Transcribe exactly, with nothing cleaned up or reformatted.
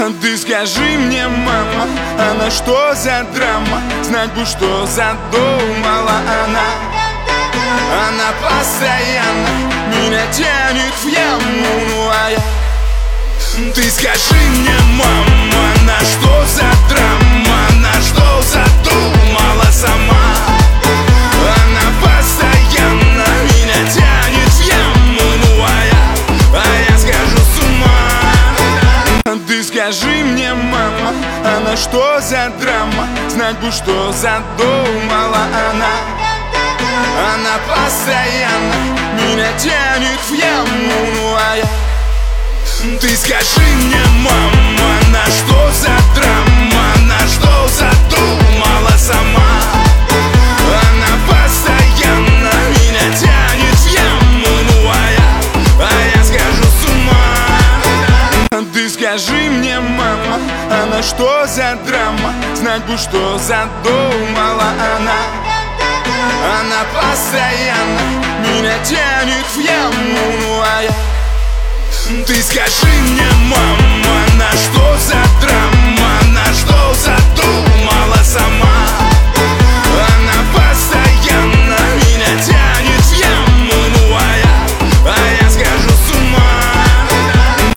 Ты скажи мне, мама, она что за драма? Знать бы, что задумала она. Она постоянно меня тянет в яму, ну а я... Ты скажи мне, мама, она что за драма? Она что задумала сама? Она постоянно меня тянет в яму, ну а я, а я схожу с ума. Ты скажи мне, мама, она что за драма? Знать бы, что задумала она. Она постоянно меня тянет в яму, ну а я... Ты скажи мне, мама, она что за драма? Она что задумала сама? Она постоянно меня тянет в яму, ну а я, а я схожу с ума. Ты скажи мне, мама, она что за драма? Знать бы, что задумала она. Она постоянно меня тянет в яму, ну а я... Ты скажи мне, мама.